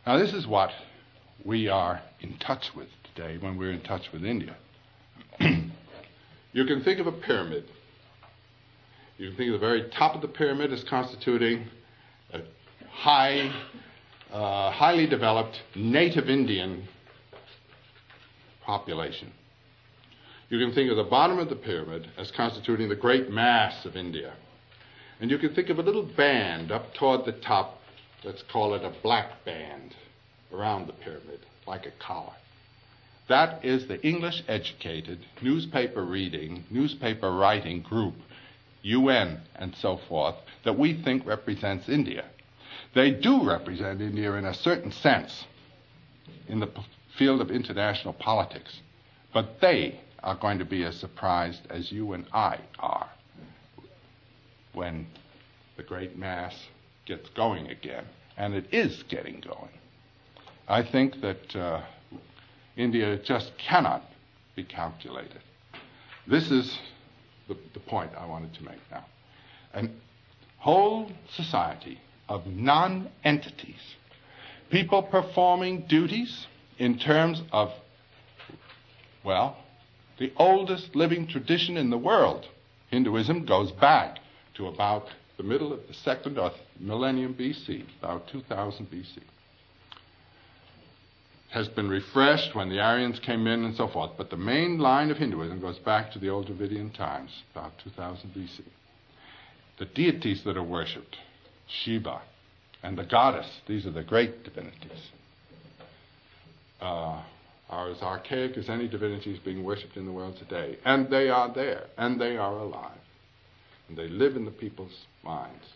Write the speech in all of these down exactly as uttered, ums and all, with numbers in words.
Now, this is what we are in touch with today when we're in touch with India. You can think of a pyramid. You can think of the very top of the pyramid as constituting a high, uh, highly developed native Indian population. You can think of the bottom of the pyramid as constituting the great mass of India. And you can think of a little band up toward the top, let's call it a black band, around the pyramid, like a collar. That is the English-educated, newspaper-reading, newspaper-writing group, U N and so forth, that we think represents India. They do represent India in a certain sense in the p- field of international politics, but they are going to be as surprised as you and I are when the great mass gets going again, and it is getting going. I think that uh, India just cannot be calculated. This is the, the point I wanted to make now. A whole society of non-entities, people performing duties in terms of, well, the oldest living tradition in the world. Hinduism goes back to about the middle of the second or millennium B C, about two thousand B C. Has been refreshed when the Aryans came in and so forth, but the main line of Hinduism goes back to the old Dravidian times, about two thousand B C. The deities that are worshipped, Shiva and the goddess, these are the great divinities, uh, are as archaic as any divinities being worshipped in the world today. And they are there, and they are alive, and they live in the people's minds.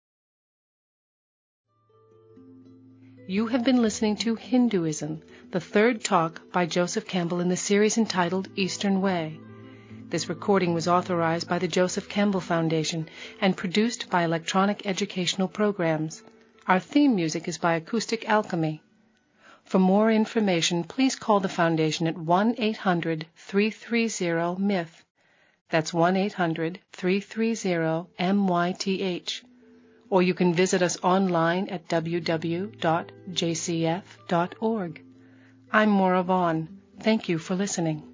You have been listening to Hinduism, the third talk by Joseph Campbell in the series entitled Eastern Way. This recording was authorized by the Joseph Campbell Foundation and produced by Electronic Educational Programs. Our theme music is by Acoustic Alchemy. For more information, please call the Foundation at one eight hundred, three three zero, M Y T H. That's one eight hundred, three three zero, M Y T H. Or you can visit us online at w w w dot j c f dot org. I'm Maura Vaughn. Thank you for listening.